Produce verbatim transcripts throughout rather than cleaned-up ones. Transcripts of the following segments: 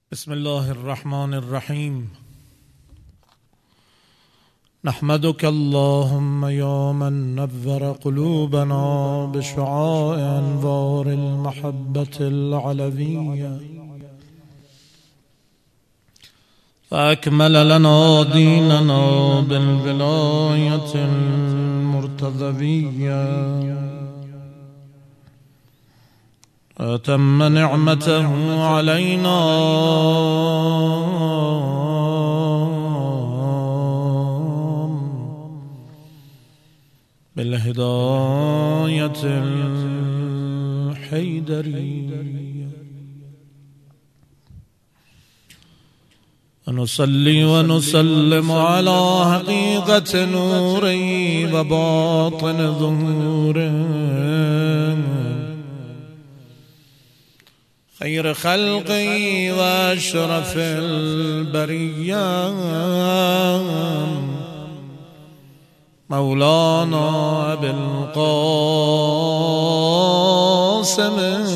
بسم الله الرحمن الرحيم. نحمدك اللهم يا من نور قلوبنا بشعاع أنوار المحبة العلوية، فأكمل لنا ديننا بالولاية المرتضوية، أتم نعمته علينا بالهداية الحيدرية، ونصلي ونسلم على حقيقة نوره وباطن ظهوره، خير خلقي واشرف البرية، مولانا أبي القاسم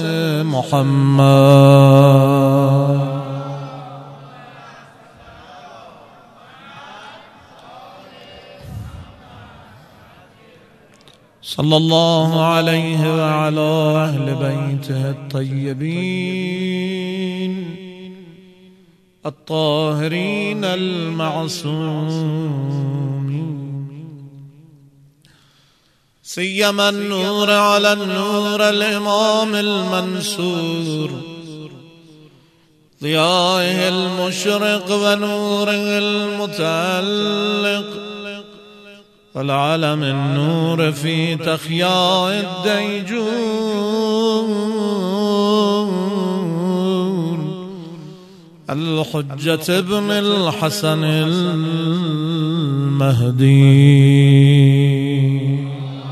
محمد صلى الله عليه وعلى أهل بيته الطيبين الطاهرين المعصومين، سيما النور على النور الإمام المنصور، ضيائه المشرق ونوره المتألق، والعلم النور في تخياء الديجون، الحجة ابن الحسن المهدي،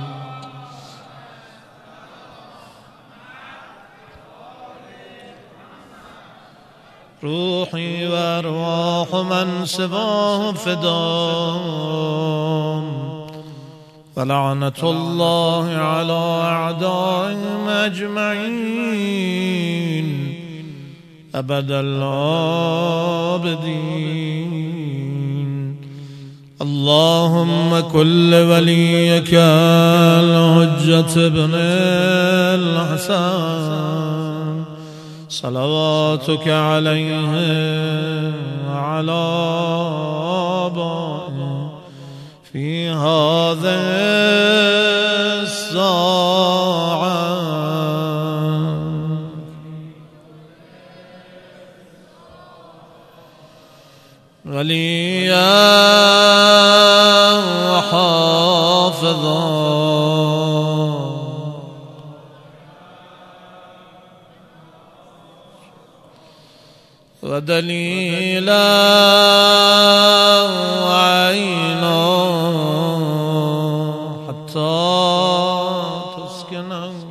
روحي وارواح من سواه فداهم، ولعنة الله على أعدائهم أجمعين أبد الآبدين. اللهم كل وليك الحجة ابن الحسن صلواتك عليه وعلى آبائه في هذه الساعة، وليا وحافظا ودليلا وعينا حتى تسكنه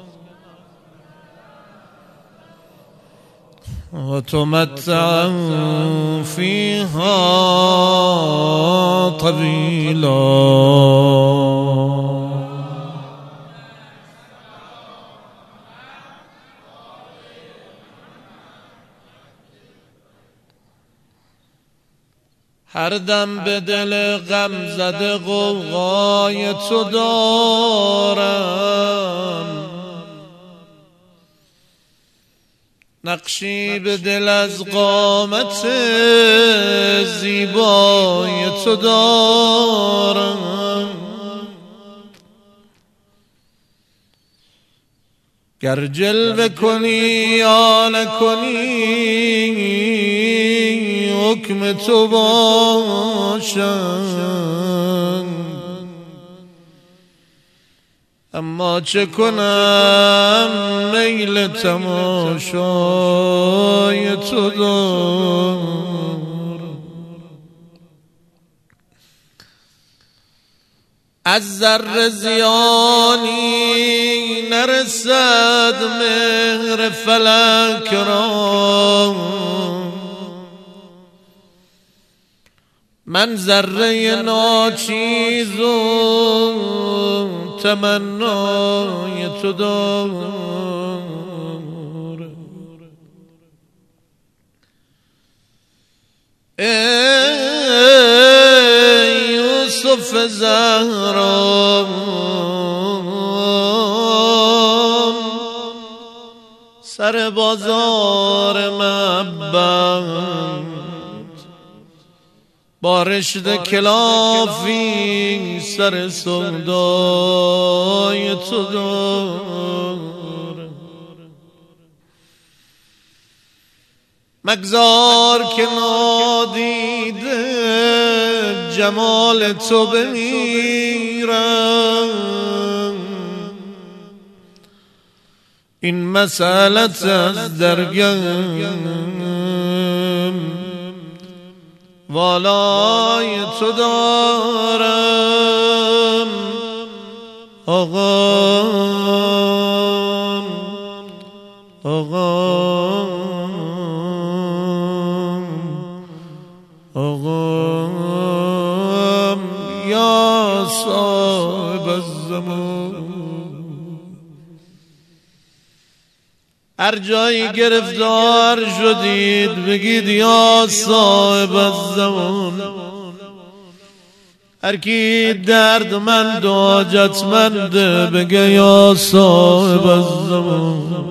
وتمتع فيها طويلا. هر دم به دل غم زده غوغای تو دارم، نقشی به دل از قامت زیبای تو دارم، گر جلوه کنی یا نکنی حکم تو باشم، اما چه کنم میل تماشای تو دارم. از ذره زیانی نرسد مهر فلک را، من ذره ناچیز و تمنای تو دارم. ای یوسف زهرا سر بازار محبت با رشته کلافی سر سودای تو دار مگذار که نادیده جمال تو بمیرم این مسئلت از درگم والای تو دارم آقا آقا آقا یا صاحب الزمان هر جایی گرفتار شدید بگید یا صاحب الزمان هر کی دردمند و حاجتمند بگه یا صاحب الزمان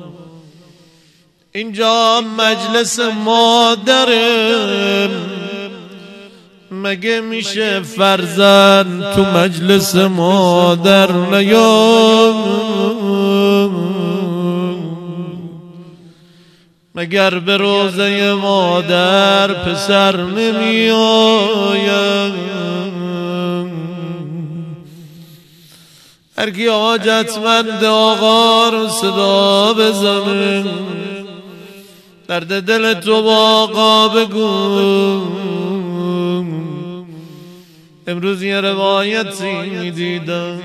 اینجا مجلس مادرم مگه میشه فرزند تو مجلس مادر نیام مگر به روزه مادر پسر نمی آید هر کی حاجتمند آقا رو صدا بزنه درد دل تو با آقا بگو امروز یه روایتی دیدم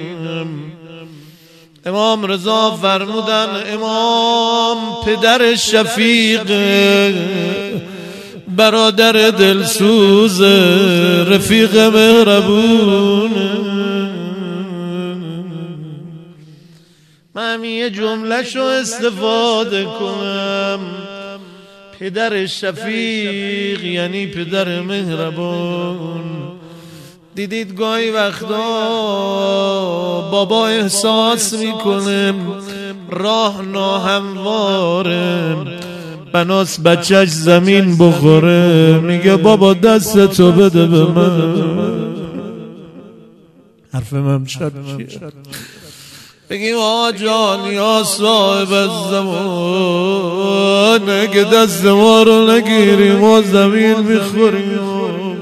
امام رضا فرمودن امام پدر شفیق برادر دلسوز رفیق مهربون من یه جمله شو استفاده کنم پدر شفیق یعنی پدر مهربون دیدید گاهی وقتا بابا احساس میکنه راه ناهمواره بناس بچهش زمین بخوره میگه بابا دستتو بده به من حرف من شد چیه بگیم آقا جان یا صاحب الزمان اگه دست ما رو نگیری ما زمین میخوریم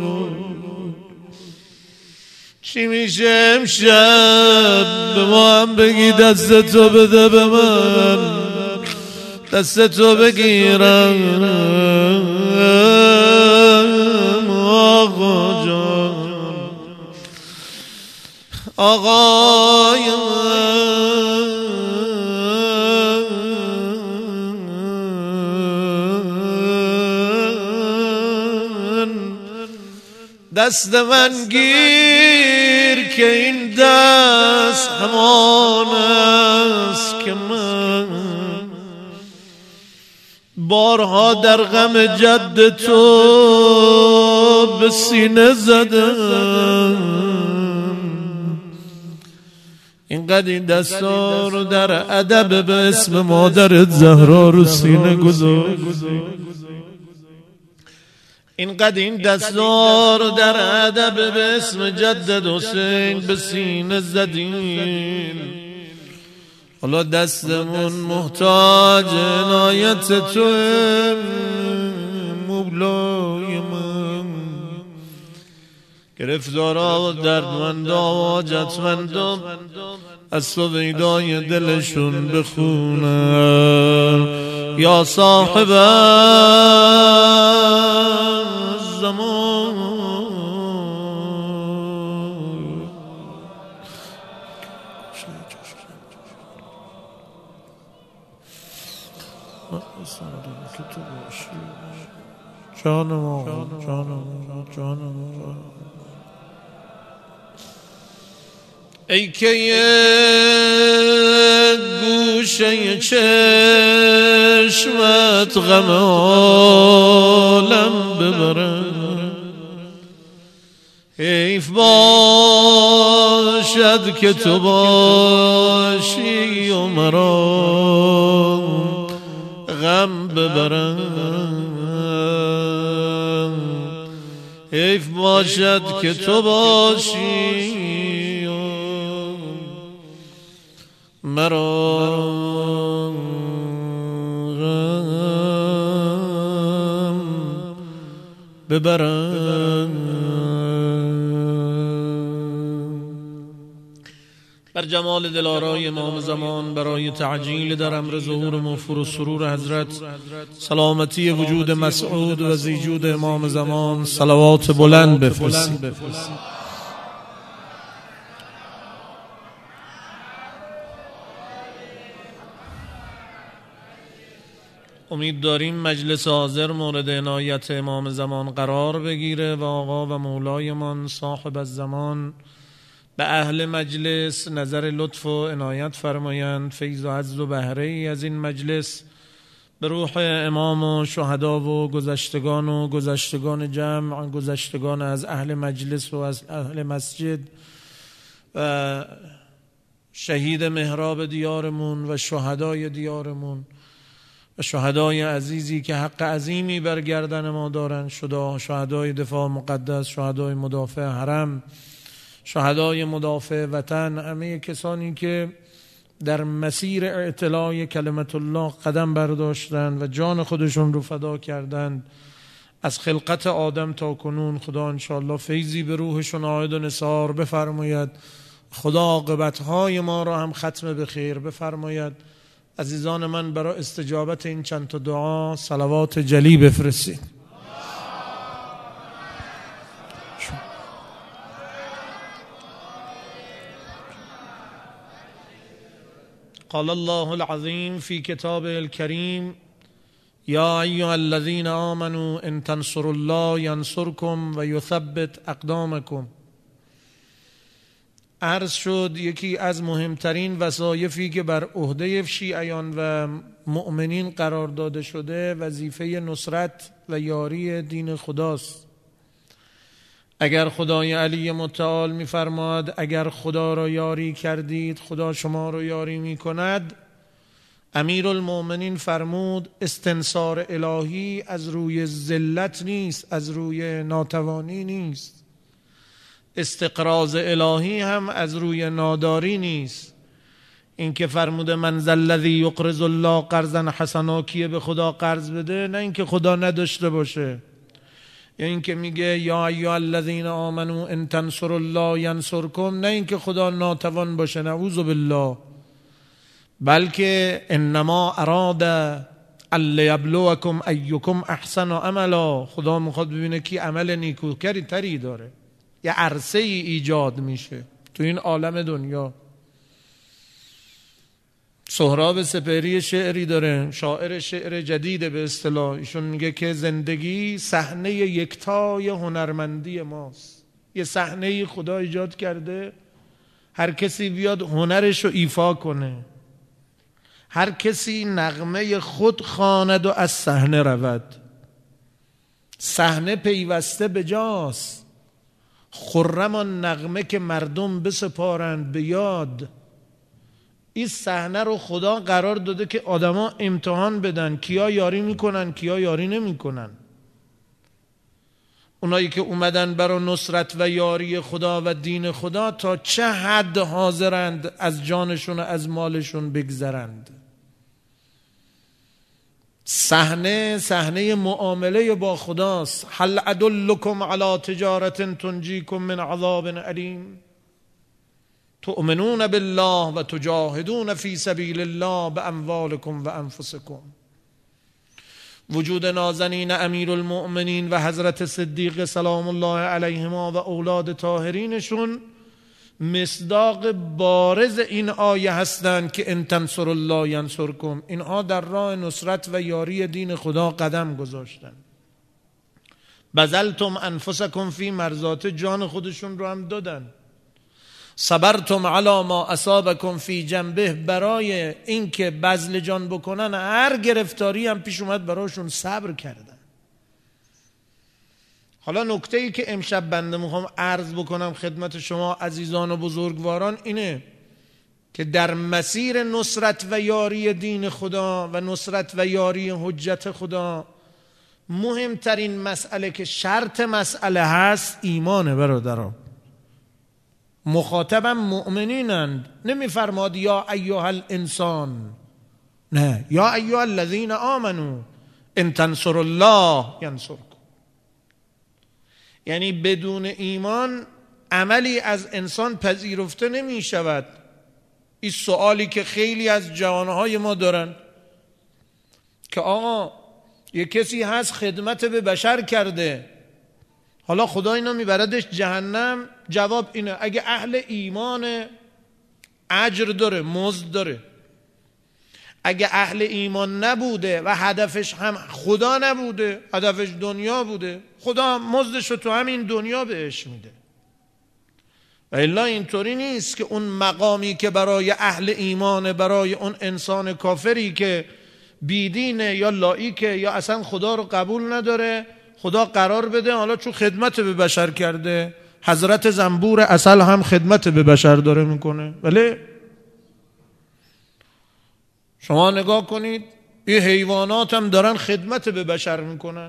چی میشه امشب به ما هم بگی دستتو بده به من دستتو بگیرم آقا جان آقا دست من گیر که این دست همان است که من بارها در غم جد تو به سینه زدم اینقدر این دستا رو در ادب به اسم مادرت زهرا رو سینه گذاشت اینقدر این دستار در ادب به اسم جدد حسین به سینه زدیم حالا دستمون محتاج عنایت تو مولای من گرفتارا و دردمندا و حاجتمندا از تو ویدای دلشون بخونن یا صاحب الزمان جانم جانم جانم ای که گوشه چشمت غم عالم ببره، حیف باشد که تو باشی و مرا غم ببرم، حیف باشد که تو باشی و مرا غم ببرم. بر جمال دلارای امام زمان، برای تعجیل در امر ظهور موفور و سرور حضرت، سلامتی وجود مسعود و زیجود امام زمان صلوات بلند بفرستید. امید داریم مجلس حاضر مورد عنایت امام زمان قرار بگیره و آقا و مولایمان صاحب الزمان به اهل مجلس نظر لطف و عنایت فرمایند. فیض و عز و بهره ای از این مجلس به روح امام و شهدا و گذشتگان و گذشتگان جمع، گذشتگان از اهل مجلس و از اهل مسجد و شهید محراب دیارمون و شهدای دیارمون و شهدای عزیزی که حق عظیمی بر گردن ما دارند، شهدای دفاع مقدس، شهدای مدافع حرم، شهدای مدافع وطن، همه کسانی که در مسیر اعتلاع کلمت الله قدم برداشتند و جان خودشون رو فدا کردند از خلقت آدم تا کنون. خدا انشاءالله فیضی به روحشون عاید و نثار بفرماید، خدا عاقبتهای ما را هم ختم به خیر بفرماید. عزیزان من، برای استجابت این چند تا دعا صلوات جلی بفرستید. قال الله العظيم في كتابه الكريم: يا أيها الذين آمنوا إن تنصروا الله ينصركم ويثبت أقدامكم. عرض شد یکی از مهمترین وظایفی که بر عهده شیعیان و مؤمنین قرار داده شده وظیفه نصرت و یاری دین خداست. اگر خدای علی متعال می‌فرماد اگر خدا را یاری کردید خدا شما را یاری می‌کند، امیرالمؤمنین فرمود استنصار الهی از روی ذلت نیست، از روی ناتوانی نیست، استقراض الهی هم از روی ناداری نیست. این که فرموده من ذا الذی یقرض الله قرضا حسنا، کیه به خدا قرض بده، نه اینکه خدا نداشته باشه. یا این که میگه یا ایها الذین آمنوا ان تنصروا الله ینصرکم، نه اینکه خدا ناتوان باشه، نعوذ بالله، بلکه انما اراد الیبلوکم ایکم احسن عملا. خدا میخواد ببینه کی عمل نیکوکاری تری داره. یه عرصه ای ایجاد میشه تو این عالم دنیا. سهراب سپهری شعری داره، شاعر شعر جدیده به اصطلاح، ایشون میگه که زندگی صحنه یکتای هنرمندی ماست. یه صحنه خدا ایجاد کرده، هر کسی بیاد هنرش رو ایفا کنه، هر کسی نغمه خود خواند و از صحنه رود. صحنه پیوسته به جاست، خرم آن نغمه که مردم بسپارند به یاد. این صحنه رو خدا قرار داده که آدما امتحان بدن کیا یاری میکنن کیا یاری نمیکنن. اونایی که اومدن برای نصرت و یاری خدا و دین خدا تا چه حد حاضرند از جانشون و از مالشون بگذرند. صحنه صحنه معامله با خداست. هل ادلکم علی تجارت تنجیکم من عذاب علیم تؤمنون بالله و تجاهدون فی سبیل الله باموالکم و انفسکم. وجود نازنین امیرالمؤمنین و حضرت صدیق سلام الله علیهما و اولاد طاهرینشون مصداق بارز این آیه هستند که ان تنصروا الله ینصرکم. اینها در راه نصرت و یاری دین خدا قدم گذاشتن. بذلتم انفسکم فی مرضات، جان خودشون رو هم دادن. صبرتم علی ما اصابکم فی جنبه، برای اینکه بذل جان بکنن هر گرفتاری هم پیش اومد براشون صبر کردن. حالا نکته ای که امشب بنده میخوام عرض بکنم خدمت شما عزیزان و بزرگواران اینه که در مسیر نصرت و یاری دین خدا و نصرت و یاری حجت خدا مهمترین مسئله که شرط مسئله هست ایمانه. برادران مخاطبم مؤمنینند، نمیفرماد یا ایها الانسان، نه، یا ایها الذین آمنوا ان تنصروا الله ینصرکم. یعنی بدون ایمان عملی از انسان پذیرفته نمی شود. این سوالی که خیلی از جوانهای ما دارن که آقا یه کسی هست خدمت به بشر کرده، حالا خدا اینا میبردش جهنم. جواب اینه اگه اهل ایمان اجر داره، مزد داره. اگه اهل ایمان نبوده و هدفش هم خدا نبوده، هدفش دنیا بوده، خدا مزدش رو تو همین دنیا بهش میده. و الا اینطوری نیست که اون مقامی که برای اهل ایمان، برای اون انسان کافری که بیدینه یا لایکه یا اصلا خدا رو قبول نداره، خدا قرار بده حالا چون خدمت به بشر کرده، حضرت زنبور اصل هم خدمت به بشر داره میکنه. ولی شما نگاه کنید این حیوانات هم دارن خدمت به بشر میکنن.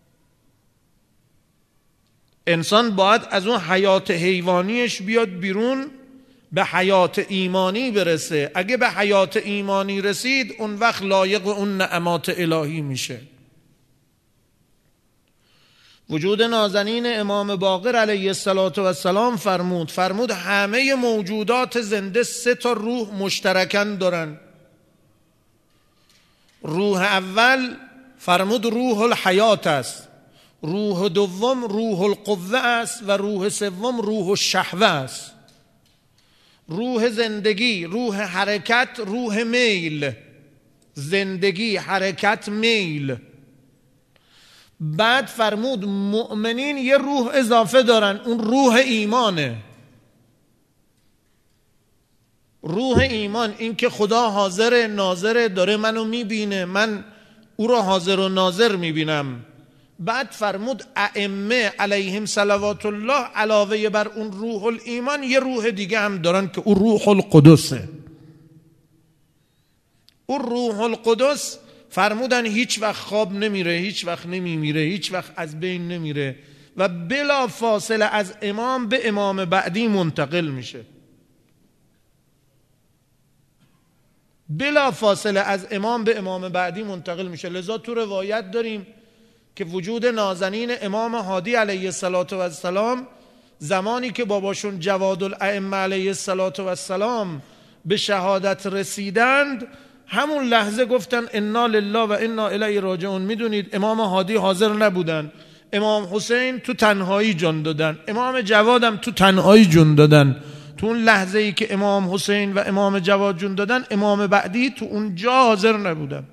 انسان باید از اون حیات حیوانیش بیاد بیرون، به حیات ایمانی برسه. اگه به حیات ایمانی رسید اون وقت لایق اون نعمات الهی میشه. وجود نازنین امام باقر علیه السلام فرمود فرمود همه موجودات زنده سه تا روح مشترکاً دارن. روح اول فرمود روح الحیات است، روح دوم روح القوه است و روح سوم روح الشهوه است. روح زندگی، روح حرکت، روح میل. زندگی، حرکت، میل. بعد فرمود مؤمنین یه روح اضافه دارن، اون روح ایمانه. روح ایمان، این که خدا حاضر ناظر داره منو میبینه، من او رو حاضر و ناظر میبینم. بعد فرمود ائمه علیهم صلوات الله علاوه بر اون روح الایمان یه روح دیگه هم دارن که اون روح القدسه. اون روح القدس فرمودن هیچ وقت خواب نمیره، هیچ وقت نمیمیره، هیچ وقت از بین نمیره و بلا فاصله از امام به امام بعدی منتقل میشه. بلا فاصله از امام به امام بعدی منتقل میشه. لذا تو روایت داریم که وجود نازنین امام هادی علیه السلام زمانی که باباشون جواد الائمه علیه السلام به شهادت رسیدند، همون لحظه گفتن انا لله و انا الیه راجعون. میدونید امام هادی حاضر نبودن، امام حسین تو تنهایی جان دادن، امام جواد هم تو تنهایی جان دادن. تو اون لحظه ای که امام حسین و امام جواد جون دادن، امام بعدی تو اونجا حاضر نبودن.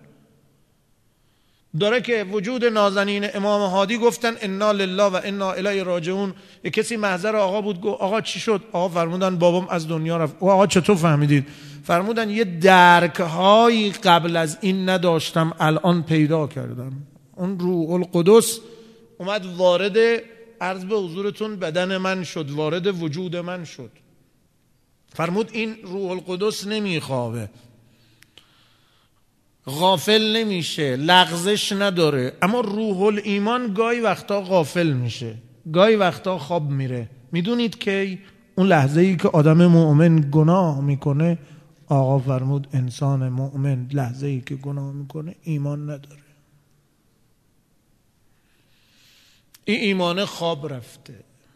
داره که وجود نازنین امام هادی گفتن انا لله و انا الیه راجعون. یک کسی محضر آقا بود، گفت آقا چی شد؟ آقا فرمودن بابام از دنیا رفت. آقا چطور فهمیدید؟ فرمودن یه درک‌هایی قبل از این نداشتم الان پیدا کردم. اون روح القدس اومد وارد، عرض به حضورتون، بدن من شد، وارد وجود من شد. فرمود این روح القدس نمیخوابه، غافل نمیشه، لغزش نداره، اما روح الایمان گاهی وقتا غافل میشه، گاهی وقتا خواب میره. میدونید که اون لحظه ای که آدم مؤمن گناه میکنه، آقا فرمود انسان مؤمن لحظه ای که گناه میکنه ایمان نداره. این ایمان خواب رفته.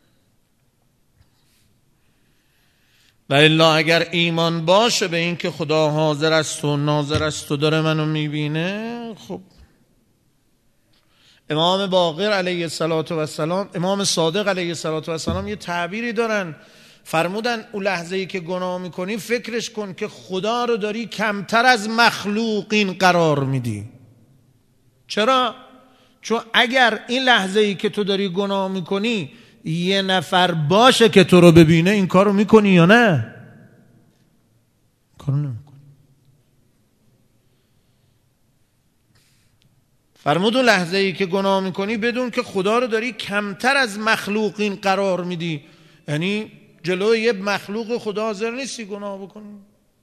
و الا اگر ایمان باشه به این که خدا حاضر است و ناظر است و داره منو میبینه، خب امام باقر علیه السلام، امام صادق علیه السلام یه تعبیری دارن، فرمودن اون لحظه ای که گناه میکنی فکرش کن که خدا رو داری کمتر از مخلوقین قرار میدی. چرا؟ چون اگر این لحظه ای که تو داری گناه میکنی یه نفر باشه که تو رو ببینه این کارو میکنی یا نه؟ کارو نمیکنی. فرمود اون لحظه ای که گناه میکنی بدون که خدا رو داری کمتر از مخلوقین قرار میدی، یعنی جلوی یه مخلوق خدا حاضر نیستی گناه بکنی.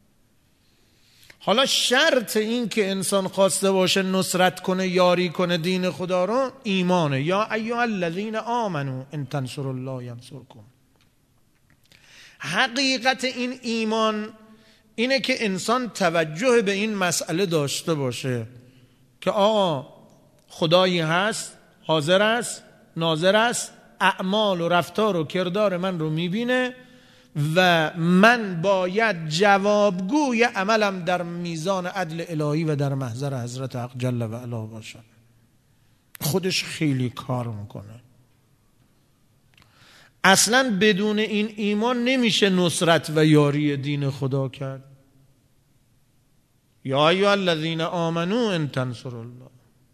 حالا شرط این که انسان خواسته باشه نصرت کنه، یاری کنه دین خدا رو، ایمانه. یا ایها الذین آمنو ان تنصروا الله ینصرکم. حقیقت این ایمان اینه که انسان توجه به این مسئله داشته باشه که آقا خدایی هست، حاضر است، ناظر است، اعمال و رفتار و کردار من رو میبینه و من باید جوابگوی عملم در میزان عدل الهی و در محضر حضرت حق جل و علا باشم. خودش خیلی کار میکنه. اصلا بدون این ایمان نمیشه نصرت و یاری دین خدا کرد. یا ایها الذین آمنو ان تنصروا الله.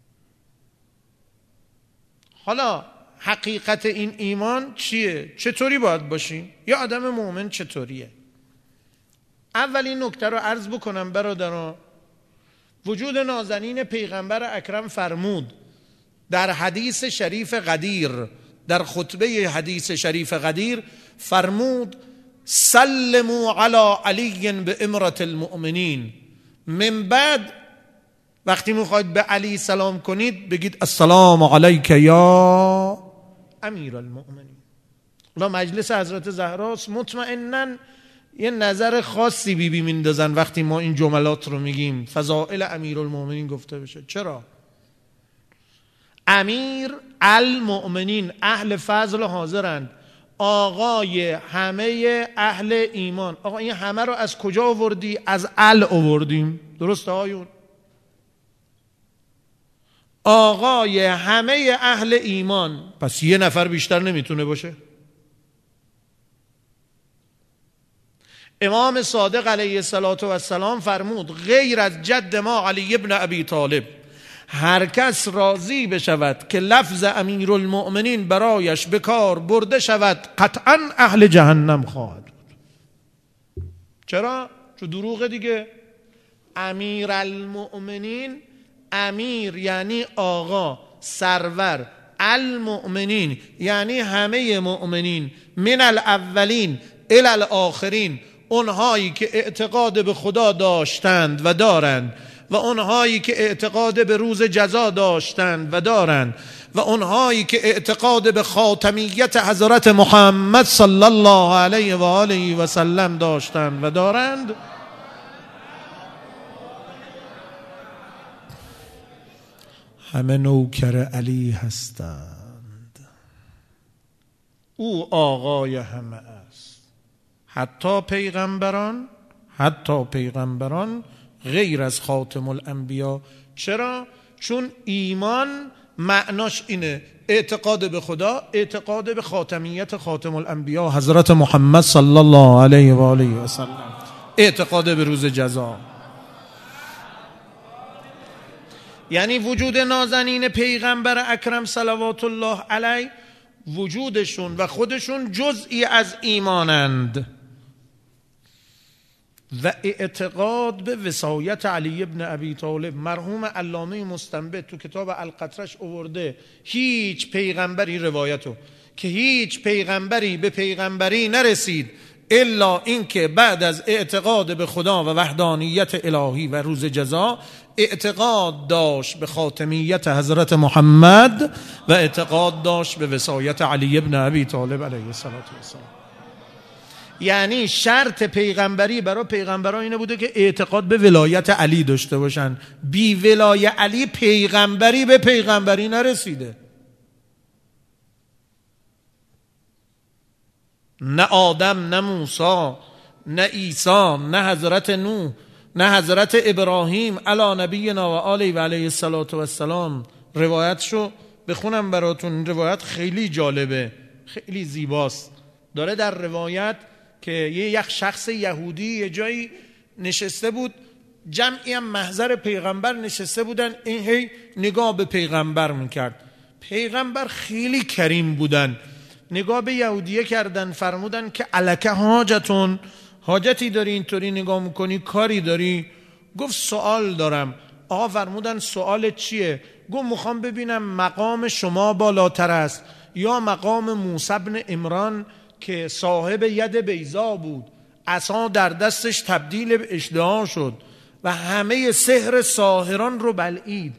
حالا حقیقت این ایمان چیه؟ چطوری باید باشیم؟ یا آدم مؤمن چطوریه؟ اولین نکته رو عرض بکنم برادران. وجود نازنین پیغمبر اکرم فرمود در حدیث شریف قدیر، در خطبه حدیث شریف قدیر فرمود سلموا علی علی بامرة المؤمنین. من بعد وقتی میخواید به علی سلام کنید بگید السلام علیک یا امیر المؤمنین. حالا مجلس حضرت زهراست، مطمئناً یه نظر خاصی بی بی میندازن وقتی ما این جملات رو میگیم فضائل امیر المؤمنین گفته بشه. چرا؟ امیر المؤمنین، اهل فضل حاضرند، آقای همه اهل ایمان. آقا این همه رو از کجا آوردی؟ از ال آوردیم. درسته آیون؟ آقای همه اهل ایمان، پس یه نفر بیشتر نمیتونه باشه. امام صادق علیه السلام فرمود غیر از جد ما علی ابن ابی طالب هر کس راضی بشود که لفظ امیر المؤمنین برایش به کار برده شود قطعا اهل جهنم خواهد بود. چرا؟ چون دروغه دیگه. امیر المؤمنین، امیر یعنی آقا، سرور، المؤمنین یعنی همه مؤمنین، من الاولین الی الاخرین، اونهایی که اعتقاد به خدا داشتند و دارند و اونهایی که اعتقاد به روز جزا داشتند و دارند و اونهایی که اعتقاد به خاتمیت حضرت محمد صلی الله علیه و آله و سلم داشتند و دارند، همه نوکر علی هستند. او آقای همه است. حتی پیغمبران، حتی پیغمبران غیر از خاتم الانبیا. چرا؟ چون ایمان معناش اینه اعتقاد به خدا، اعتقاد به خاتمیت خاتم الانبیا حضرت محمد صلی الله علیه و آله و سلم، اعتقاد به روز جزا. یعنی وجود نازنین پیغمبر اکرم صلوات الله علیه، وجودشون و خودشون جزئی از ایمانند و اعتقاد به وصایت علی ابن ابی طالب. مرحوم علامه مستنبط تو کتاب القطرش آورده هیچ پیغمبری روایتو که هیچ پیغمبری به پیغمبری نرسید الا اینکه بعد از اعتقاد به خدا و وحدانیت الهی و روز جزا اعتقاد داشت به خاتمیت حضرت محمد و اعتقاد داشت به وصایت علی ابن ابی طالب علیه السلام. یعنی شرط پیغمبری برای پیغمبران اینه بوده که اعتقاد به ولایت علی داشته باشن. بی ولای علی پیغمبری به پیغمبری نرسیده. نه آدم، نه موسی، نه عیسی، نه حضرت نوح، نه حضرت ابراهیم علی نبینا و آله و علیه السلام. روایتشو بخونم براتون. این روایت خیلی جالبه، خیلی زیباست. داره در روایت که یه یک شخص یهودی یه جایی نشسته بود، جمعی هم محضر پیغمبر نشسته بودن، این هی نگاه به پیغمبر میکرد. پیغمبر خیلی کریم بودن نگاه به یهودیه کردن، فرمودن که الکه حاجتون، حاجتی داری اینطوری نگاه میکنی، کاری داری؟ گفت سوال دارم. آقا فرمودن سوال چیه؟ گفت میخوام ببینم مقام شما بالاتر است یا مقام موسی بن عمران که صاحب ید بیضا بود، عصا در دستش تبدیل به اژدها شد و همه سحر ساحران رو بلعید.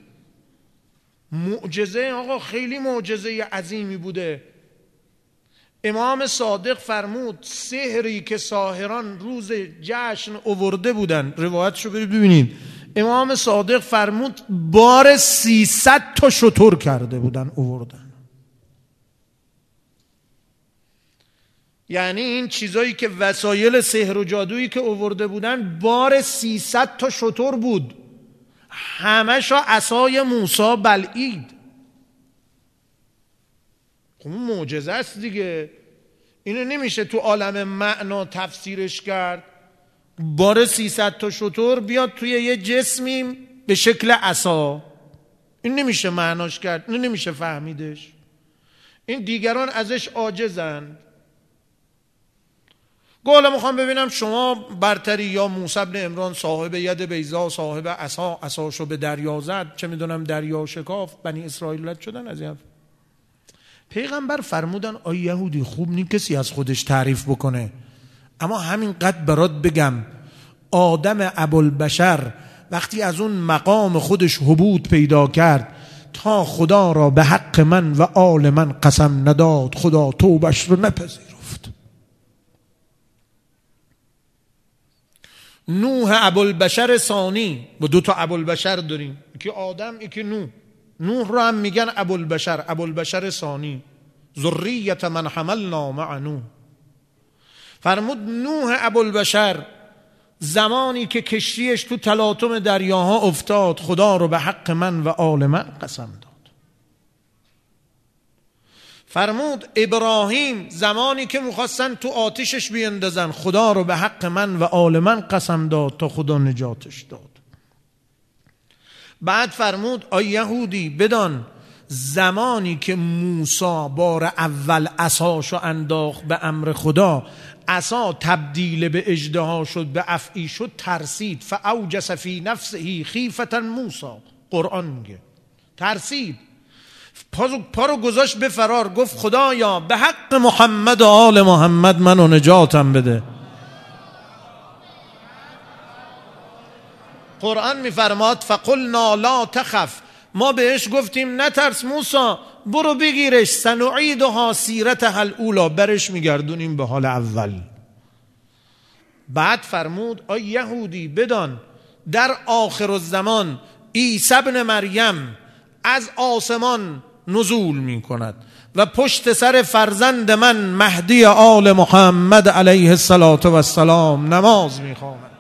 معجزه آقا، خیلی معجزه عظیمی بوده. امام صادق فرمود سحری که ساحران روز جشن آورده بودن، روایتشو برید ببینید، امام صادق فرمود بار سیصد تا شتر کرده بودن آوردن. یعنی این چیزایی که وسایل سحر و جادویی که آورده بودن بار سیصد تا شتر بود، همشو عصای موسی بلعید. خب معجزه است دیگه، اینو نمیشه تو عالم معنا تفسیرش کرد. بار سیصد تا شتر بیاد توی یه جسمی به شکل عصا، این نمیشه معناش کرد، این نمیشه فهمیدش. این دیگران ازش عاجزند. گولا میخوام ببینم شما برتری یا موسی بن عمران صاحب ید بیضا، صاحب عصا، عصاشو به دریا زد، چه میدونم دریا شکاف، بنی اسرائیل رد شدن از این. پیغمبر فرمودن آی یهودی خوب نی کسی از خودش تعریف بکنه، اما همینقدر برات بگم آدم ابوالبشر وقتی از اون مقام خودش هبوط پیدا کرد تا خدا را به حق من و آل من قسم نداد، خدا توبش رو نپذیرفت. نوح ابوالبشر ثانی، با دو تا ابوالبشر داریم، یکی آدم یکی نوح. نوح رو هم میگن ابوالبشر، ابوالبشر ثانی، ذریت من حملنا مع نوح. فرمود نوح ابوالبشر زمانی که کشتیش تو تلاطم دریاها افتاد خدا رو به حق من و آل من قسم داد. فرمود ابراهیم زمانی که میخواستن تو آتشش بیندازن خدا رو به حق من و آل من قسم داد تا خدا نجاتش داد. بعد فرمود آی یهودی بدان زمانی که موسی بار اول عصاشو انداخت به امر خدا، عصا تبدیل به اژدها شد، به افعی شد، ترسید. فاوجس فی نفسه خیفة موسی، قرآن میگه ترسید، پا رو گذاشت به فرار، گفت خدایا به حق محمد و آل محمد منو نجاتم بده. قرآن میفرماد فقلنا لا تخف، ما بهش گفتیم نترس موسی، برو بگیرش، سنعیدها سیرتها الاولی، برش میگردونیم به حال اول. بعد فرمود آی یهودی بدان در آخر الزمان عیسی ابن مریم از آسمان نزول می کند و پشت سر فرزند من مهدی آل محمد علیه السلام نماز می خواند.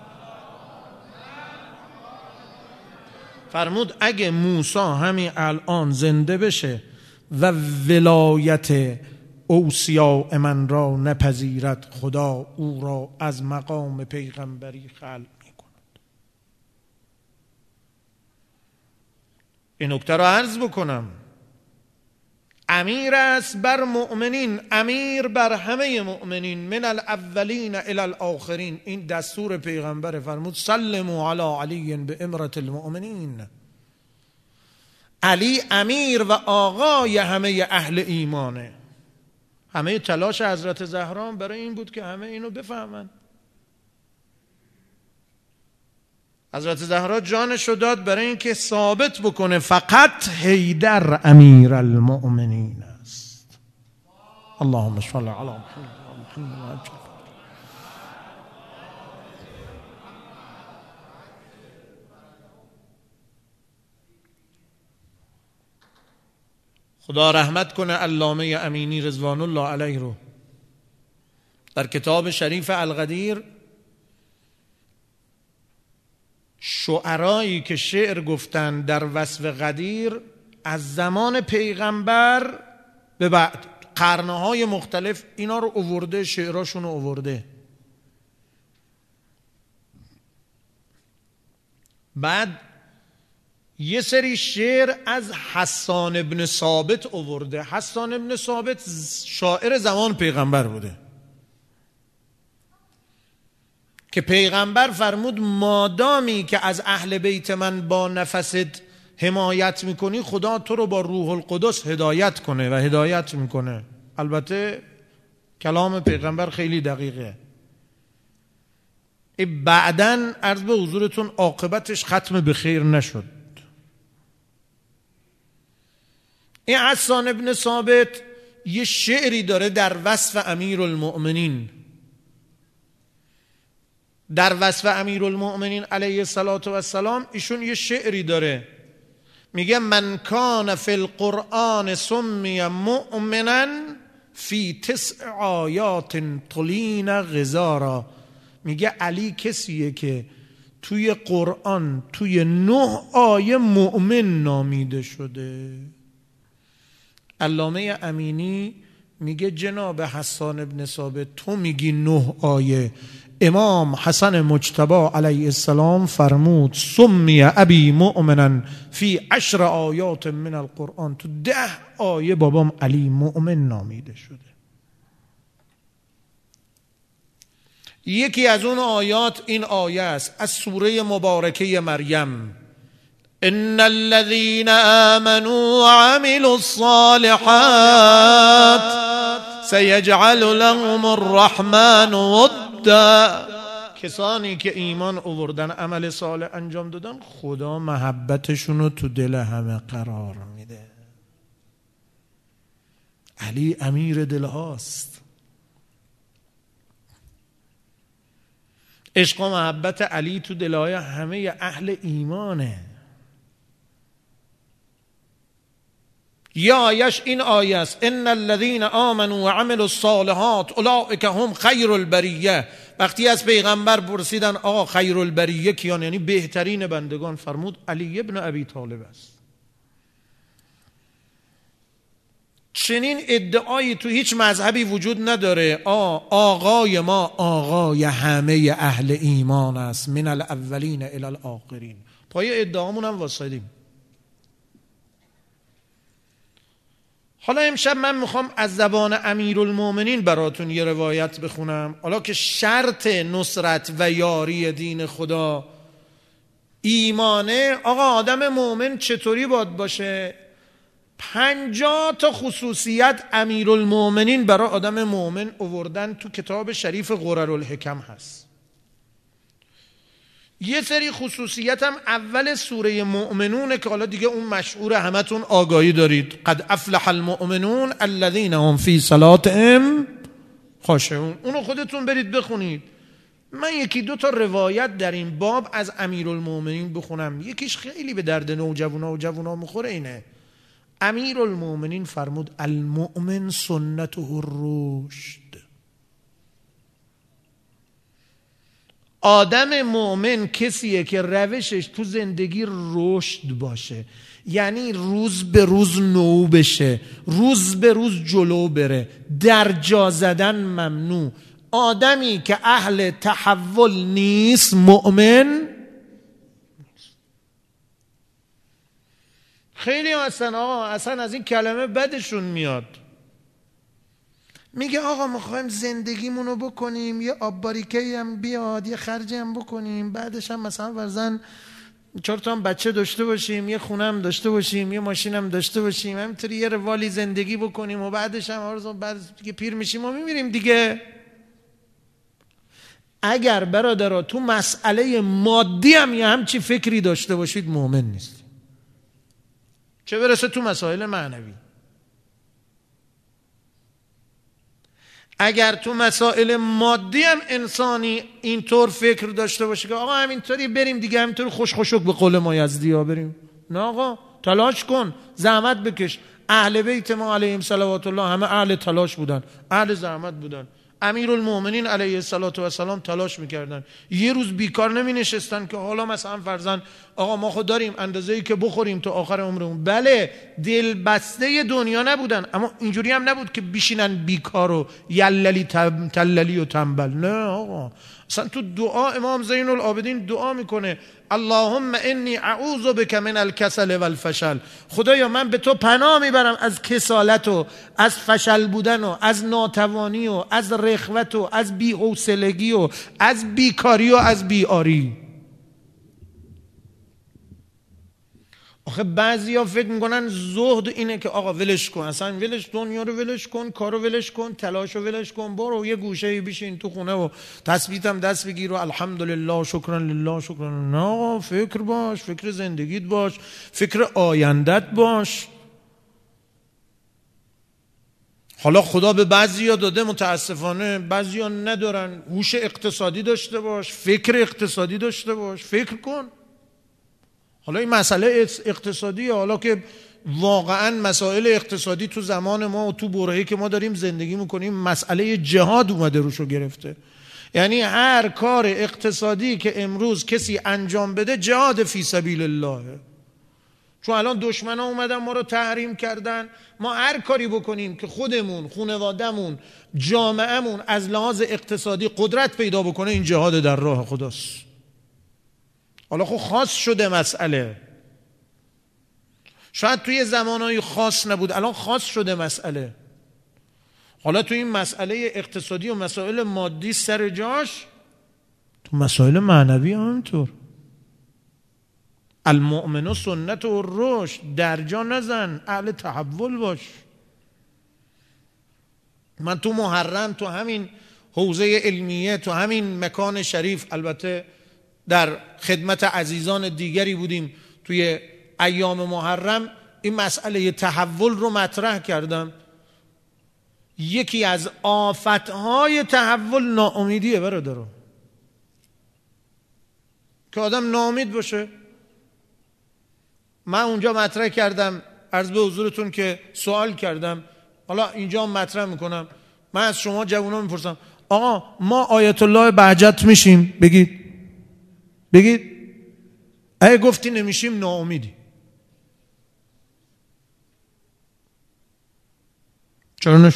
فرمود اگه موسی همین الان زنده بشه و ولایت اوصیاء من را نپذیرد، خدا او را از مقام پیغمبری خلع می کند. این نکته را عرض بکنم، امیر است بر مؤمنین، امیر بر همه مؤمنین، من الاولین الی الاخرین. این دستور پیغمبر. فرمود سلموا علی علی بامرة المؤمنین. علی امیر و آقای همه اهل ایمانه. همه تلاش حضرت زهرا برای این بود که همه اینو بفهمن. حضرت زهرا جانش رو داد برای اینکه ثابت بکنه فقط حیدر امیر المؤمنین است. اللهم صل علی محمد. خدا رحمت کنه علامه امینی رضوان الله علیه رو. در کتاب شریف القدیر شعرایی که شعر گفتن در وصف قدیر از زمان پیغمبر به بعد قرنهای مختلف اینا رو آورده، شعراشون رو آورده. بعد یه سری شعر از حسان ابن ثابت آورده. حسان ابن ثابت شاعر زمان پیغمبر بوده که پیغمبر فرمود مادامی که از اهل بیت من با نفست حمایت میکنی خدا تو رو با روح القدس هدایت کنه و هدایت میکنه. البته کلام پیغمبر خیلی دقیقه. بعدن عرض به حضورتون عاقبتش ختم به خیر نشد. این حسان ابن ثابت یه شعری داره در وصف امیرالمؤمنین. در وصف امیرالمؤمنین علیه الصلاة و السلام ایشون یه شعری داره، میگه من کان فی القرآن سمی مؤمنا فی تسع آیات طلین غزارا. میگه علی کسیه که توی قرآن توی نه آیه مؤمن نامیده شده. علامه امینی میگه جناب حسان ابن ثابت تو میگی نه آیه، امام حسن مجتبی علیه السلام فرمود سمی ابی مؤمنا فی عشر آیات من القرآن، تو ده آیه بابام علی مؤمن نامیده شده. یکی از اون آیات این آیه است از سوره مبارکه مریم، ان الذين آمنوا وعملوا الصالحات سيجعل لهم الرحمن ودا. کسانی که ایمان آوردن عمل صالح انجام دادن خدا محبتشون رو تو دل همه قرار میده. علی امیر دل هاست. عشق و محبت علی تو دلهای همه اهل ایمانه. یا آیش این آیه است ان الذين آمنوا وعملوا الصالحات اولئک هم خیر البریه. وقتی از پیغمبر پرسیدن آقا خیر البریه کیان، یعنی بهترین بندگان، فرمود علی ابن ابی طالب است. چنین ادعایی تو هیچ مذهبی وجود نداره آ آقای ما آقای همه اهل ایمان است، من الاولین الی الاخرین. پای ادعامون هم واسطیم. حالا امشب من میخوام از زبان امیرالمؤمنین براتون یه روایت بخونم. حالا که شرط نصرت و یاری دین خدا ایمانه، آقا آدم مؤمن چطوری باید باشه؟ پنجاه تا خصوصیت امیرالمؤمنین برای آدم مؤمن آوردن تو کتاب شریف قررالحکم هست. یه سری خصوصیت هم اول سوره مؤمنونه که حالا دیگه اون مشهور همتون آگاهی دارید، قد افلح المؤمنون الذین هم فی صلاتهم خاشعون. اونو خودتون برید بخونید. من یکی دو تا روایت در این باب از امیرالمؤمنین بخونم، یکیش خیلی به درد نوجوانا و جوانا میخوره. اینه امیرالمؤمنین فرمود المؤمن سنته الرشد. آدم مؤمن کسیه که روشش تو زندگی رشد باشه، یعنی روز به روز نو بشه، روز به روز جلو بره، در جا زدن ممنوع. آدمی که اهل تحول نیست مؤمن. خیلی اصلا آقا اصلا از این کلمه بدشون میاد. میگه آقا میخوایم زندگیمونو بکنیم، یه آب باریکه‌ای هم بیاد، یه خرجی هم بکنیم، بعدش هم مثلا ورزن چهار تا هم بچه داشته باشیم، یه خونه هم داشته باشیم، یه ماشین هم داشته باشیم، همینطوری یه روالی زندگی بکنیم و بعدش هم آرزو بعد دیگه پیر میشیم و میمیریم دیگه. اگر برادرها تو مسئله مادی هم یه همچی فکری داشته باشید مؤمن نیست، چه برسه تو مسائل معنوی. اگر تو مسائل مادی هم انسانی اینطور فکر داشته باشه که آقا همینطوری بریم دیگه، همینطور خوش خوشک به قول ما یزدی ها بریم، نه آقا تلاش کن، زحمت بکش. اهل بیت ما علیهم صلوات الله همه اهل تلاش بودن، اهل زحمت بودن. امیرالمؤمنین علیه الصلاه و السلام تلاش میکردن، یه روز بیکار نمی نشستن که حالا مثلا فرضاً آقا ما خود داریم اندازه‌ای که بخوریم تا آخر عمرمون. بله دل بسته دنیا نبودن، اما اینجوری هم نبود که بشینن بیکار و یللی تللی و تنبل. نه آقا، اصلا تو دعا امام زین العابدین دعا میکنه اللهم انی اعوذ بک من الکسل والفشل. خدایا من به تو پناه میبرم از کسالت و از فشل بودن و از ناتوانی و از رخوت و از بی‌حوصلگی و از بیکاری و از بیاری. آخه بعضیا فکر میکنن زهد اینه که آقا ولش کن، اصلا ولش، دنیا رو ولش کن، کارو ولش کن، تلاش رو ولش کن، برو یه گوشه بشین تو خونه و تسبیحم دست بگیر و الحمدلله شکرا لله شکرا. نه، فکر باش، فکر زندگیت باش، فکر آیندت باش. حالا خدا به بعضیا داده، متاسفانه بعضیا ندارن. هوش اقتصادی داشته باش، فکر اقتصادی داشته باش، فکر کن. حالا این مسئله اقتصادیه، حالا که واقعا مسائل اقتصادی تو زمان ما و تو برهه‌ای که ما داریم زندگی میکنیم مسئله جهاد اومده روشو گرفته. یعنی هر کار اقتصادی که امروز کسی انجام بده جهاد فی سبیل الله. چون الان دشمنا اومدن ما رو تحریم کردن، ما هر کاری بکنیم که خودمون، خانواده‌مون، جامعهمون از لحاظ اقتصادی قدرت پیدا بکنه، این جهاد در راه خداست. حالا خب خاص شده مسئله، شاید توی زمانهای خاص نبود، الان خاص شده مسئله. حالا توی این مسئله اقتصادی و مسائل مادی سر جاش، تو مسائل معنوی هم همینطور. المؤمن سنت و رشد، در جا نزن، اهل تحول باش. من تو محرم، تو همین حوزه علمیه، تو همین مکان شریف، البته در خدمت عزیزان دیگری بودیم توی ایام محرم، این مسئله تحول رو مطرح کردم. یکی از آفتهای تحول ناامیدیه برادران، که آدم ناامید باشه. من اونجا مطرح کردم، عرض به حضورتون که سوال کردم، حالا اینجا مطرح میکنم. من از شما جوونا میپرسم آقا ما آیت الله بهجت میشیم؟ بگید بگید. اگه گفتی نمیشیم ناامیدی. چرا نش؟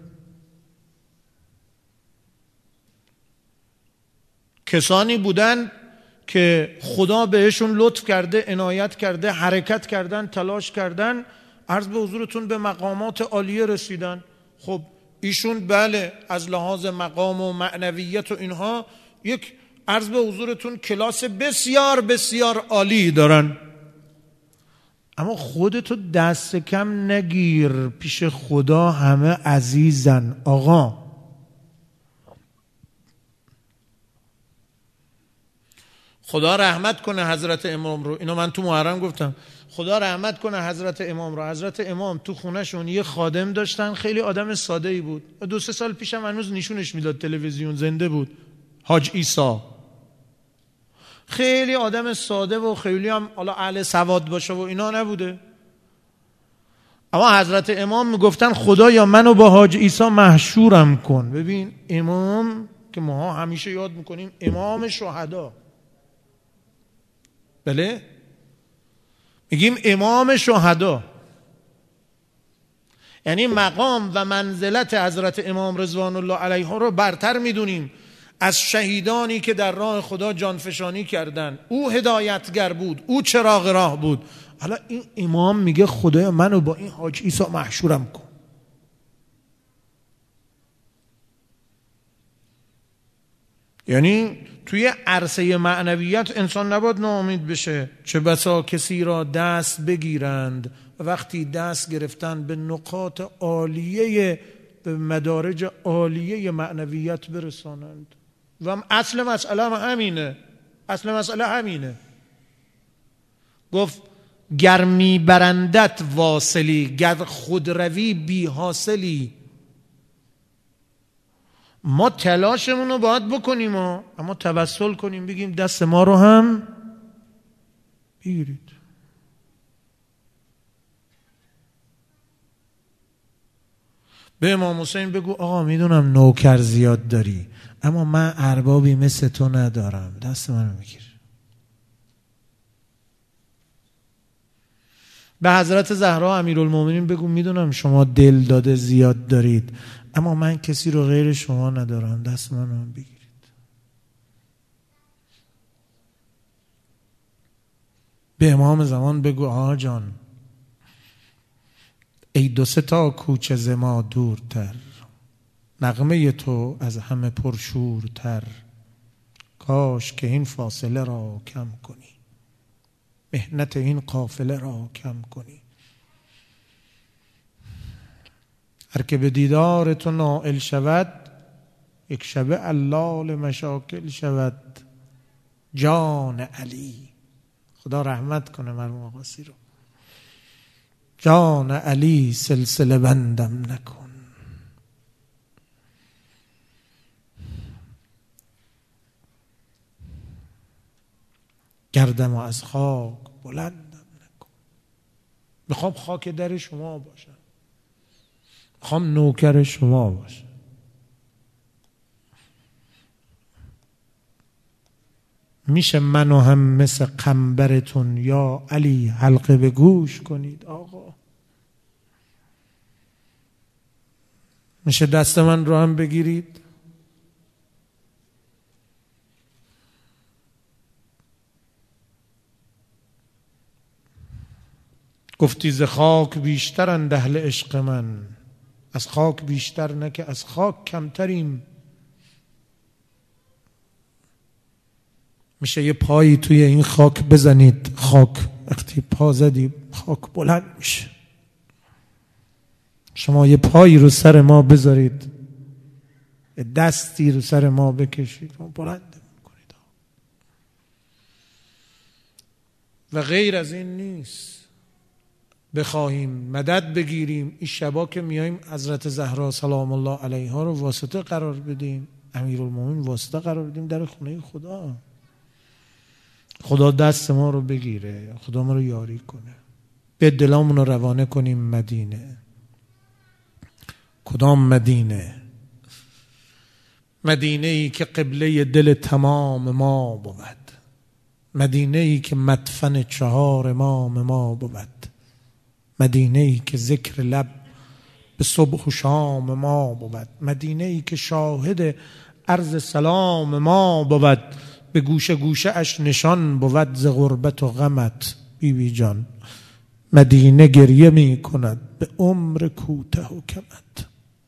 کسانی بودن که خدا بهشون لطف کرده، عنایت کرده، حرکت کردن، تلاش کردن، عرض به حضورتون به مقامات عالیه رسیدن. خب ایشون بله از لحاظ مقام و معنویت و اینها یک عرض به حضورتون کلاس بسیار بسیار عالی دارن، اما خودتو دست کم نگیر، پیش خدا همه عزیزن. آقا خدا رحمت کنه حضرت امام رو، اینو من تو محرم گفتم، خدا رحمت کنه حضرت امام رو. حضرت امام تو خونهشون یه خادم داشتن، خیلی آدم ساده ای بود. دو سه سال پیشم هنوز نشونش میداد تلویزیون، زنده بود، حاج عیسی. خیلی آدم ساده و خیلی هم حالا اهل سواد باشه و اینا نبوده، اما حضرت امام میگفتن خدایا منو با حاج عیسی محشورم کن. ببین امام که ما همیشه یاد میکنیم امام شهدا، بله میگیم امام شهدا، یعنی مقام و منزلت حضرت امام رضوان الله علیه رو برتر میدونیم از شهیدانی که در راه خدا جانفشانی کردن. او هدایتگر بود، او چراغ راه بود. حالا این امام میگه خدایا منو با این حاج عیسی محشورم کن. یعنی توی عرصه معنویت انسان نباید ناامید بشه. چه بسا کسی را دست بگیرند و وقتی دست گرفتن به نقاط عالیه، به مدارج عالیه معنویت برسانند. و اصل مسئله هم همینه، اصل مسئله همینه. گفت گر میبرندت واصلی، گر خودروی بی حاصلی. ما تلاشمون رو باید بکنیم و اما توسل کنیم، بگیم دست ما رو هم بگیرید. به امام حسین بگو آقا میدونم نوکر زیاد داری، اما من اربابی مثل تو ندارم، دست منو میگیر. به حضرت زهرا امیرالمومنین بگو میدونم شما دل داده زیاد دارید، اما من کسی رو غیر شما ندارم، دست من رو بگیرید. به امام زمان بگو آقا جان ای دو سه تا کوچه ز ما دورتر، نغمه تو از همه پرشورتر، کاش که این فاصله را کم کنی، محنت این قافله را کم کنی. هر که به دیدار تو نائل شود، یک شبه علال مشاکل شود. جان علی، خدا رحمت کنه مرحوم آقاسی رو، جان علی سلسله بندم نکن. گردم از خاک بلندم نکن. میخوام خاک در شما باشم، میخوام نوکر شما باشم. میشه منو هم مثل قنبرتون یا علی حلقه به گوش کنید آقا؟ میشه دست من رو هم بگیرید؟ گفتی ز خاک بیشترند اهل عشق من، از خاک بیشتر نه که از خاک کمتریم. میشه یه پایی توی این خاک بزنید، خاک وقتی پا زدی خاک بلند میشه. شما یه پایی رو سر ما بذارید، دستی رو سر ما بکشید، ما بلند میکنید. و غیر از این نیست. بخواهیم مدد بگیریم، این شبا که میاییم حضرت زهرا سلام الله علیها رو واسطه قرار بدیم، امیرالمومنین واسطه قرار بدیم در خونه خدا. خدا دست ما رو بگیره، خدا ما رو یاری کنه، به دلامون رو روانه کنیم مدینه. کدام مدینه؟ مدینه ای که قبله دل تمام ما بود، مدینه ای که مدفن چهار امام ما بود، مدینه ای که ذکر لب به صبح و شام ما بود، مدینه ای که شاهد عرض سلام ما بود، به گوشه گوشه اش نشان بود ز غربت و غمت بی بی جان. مدینه گریه می کند به عمر کوته و کمت،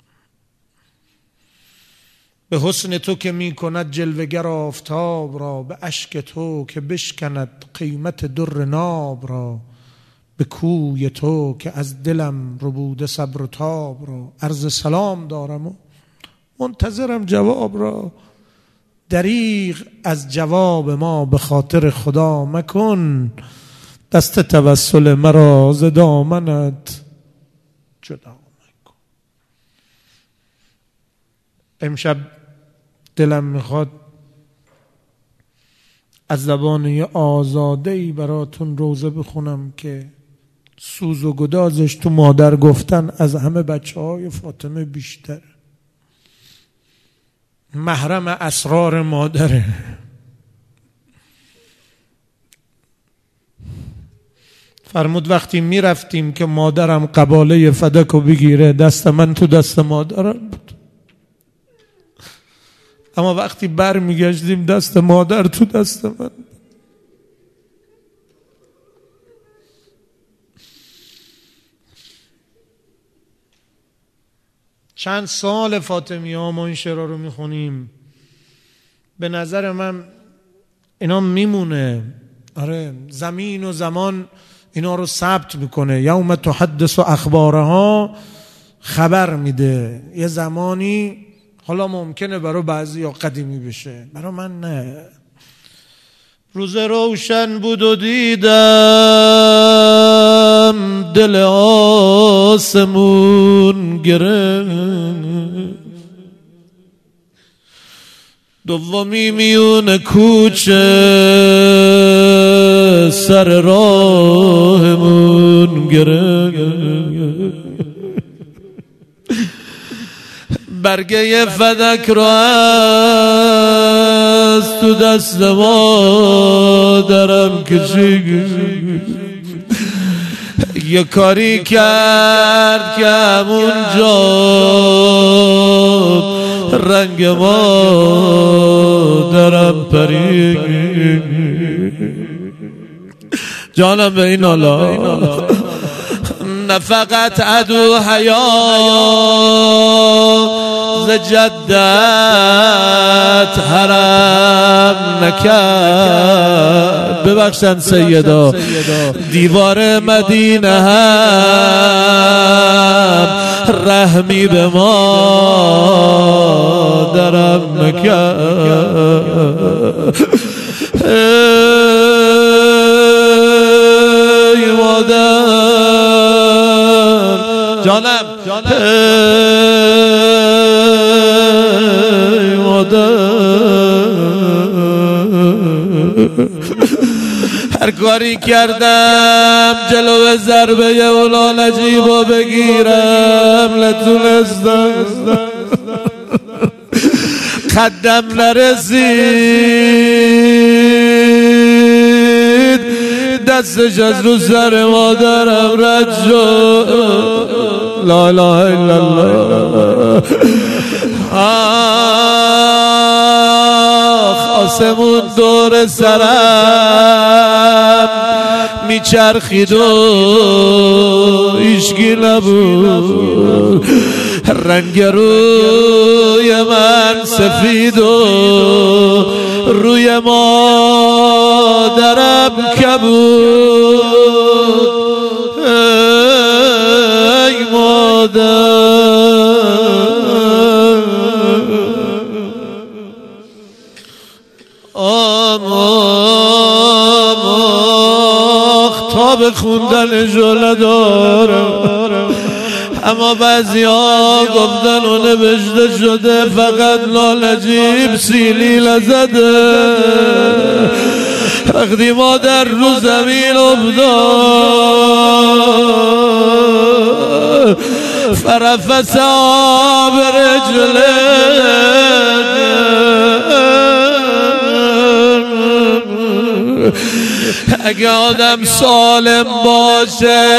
به حسن تو که می کند جلوگر آفتاب را، به اشک تو که بشکند قیمت در ناب را، به کوی تو که از دلم ربوده صبر و تاب را. عرض سلام دارم و منتظرم جواب را، دریغ از جواب ما به خاطر خدا مکن، دست توسل مرا ز دامنت جدا مکن. امشب دلم میخواد از زبان یه آزاده‌ای براتون روزه بخونم که سوز و گدازش تو مادر گفتن از همه بچه های فاطمه بیشتر. محرم اسرار مادره. فرمود وقتی می رفتیم که مادرم قباله فدکو بگیره، دست من تو دست مادرم بود، اما وقتی بر می گشتیم دست مادر تو دست من. چند سال فاطمی ها ما این شعرها رو میخونیم، به نظر من اینا میمونه. آره، زمین و زمان اینا رو ثبت میکنه. یوم تحدث اخبارها خبر میده. یه زمانی حالا ممکنه برای بعضی یا قدیمی بشه، برای من نه. روز روشن بود و دیدم دل آسمون گرفت، دومی میون کوچه سر راهمون گرفت، برگه فدک رو از تو دست مادرم کشید، یه کاری کرد که همونجا رنگ ما درم پرید. جانم به این حالا نه فقط عدو حیا ز جدت حرم نکرد. ببخشن سیدا دیوار مدینه هم رحمی به ما درم نکرد. ای مادر جانم ای مادر هر کاری کردم جلو ضربه اولا نجیبو بگیرم نتونستم، خدم نرسید دستش از رو سر مادرم رد شد. لا اله الا الله. آخ آسمون دور سرم میچرخید و هیچکی نبود، رنگ روی من سفید و روی مادرم کبود. ای مادر آماخ تا به خوندن جلو دارم، اما بعضی ها گفتن و نوشته شده فقط لالجیب سیلی لزده. وقتی ما در رو زمین افتاد فرفس آب رجله اگه آدم سالم باشه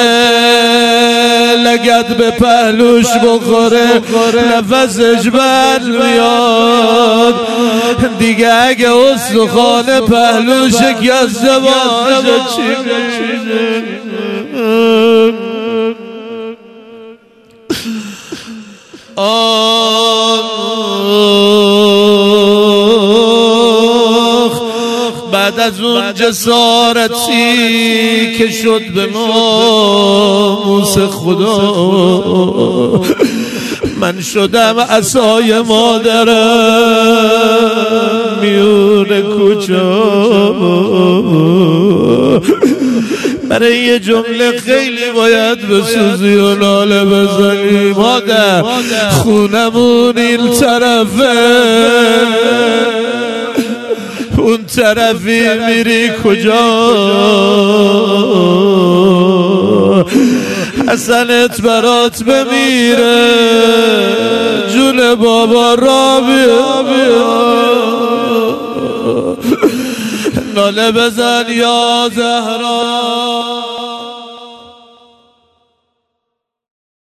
لگد به پهلوش بخوره نفسش بر میاد دیگه. اگه استخوان پهلوش شکسته باشه چی بعد از اون جسارتی که شد به ناموس خدا من شدم عصای مادرم میون کوچه. برای یه جمله خیلی باید بسوزی و ناله بزنی. مادر خونمون این طرفه اون طرفی میری کجا؟ حسنت برات بمیره جون بابا را بیا بیا. ناله بزن یا زهرا